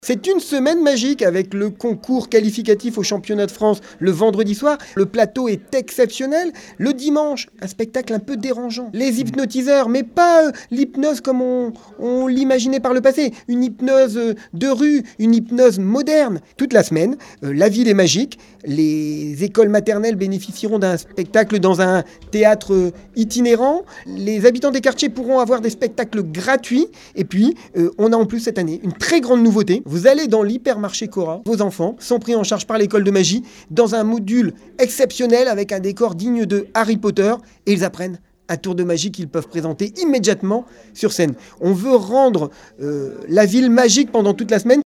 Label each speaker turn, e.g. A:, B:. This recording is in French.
A: C'est une semaine magique avec le concours qualificatif au championnat de France le vendredi soir. Le plateau est exceptionnel. Le dimanche, un spectacle un peu dérangeant. Les hypnotiseurs, mais pas l'hypnose comme on l'imaginait par le passé. Une hypnose de rue, une hypnose moderne. Toute la semaine, la ville est magique. Les écoles maternelles bénéficieront d'un spectacle dans un théâtre itinérant. Les habitants des quartiers pourront avoir des spectacles gratuits. Et puis, on a en plus cette année une très grande nouveauté. Vous allez dans l'hypermarché Cora, vos enfants sont pris en charge par l'école de magie dans un module exceptionnel avec un décor digne de Harry Potter et ils apprennent un tour de magie qu'ils peuvent présenter immédiatement sur scène. On veut rendre la ville magique pendant toute la semaine.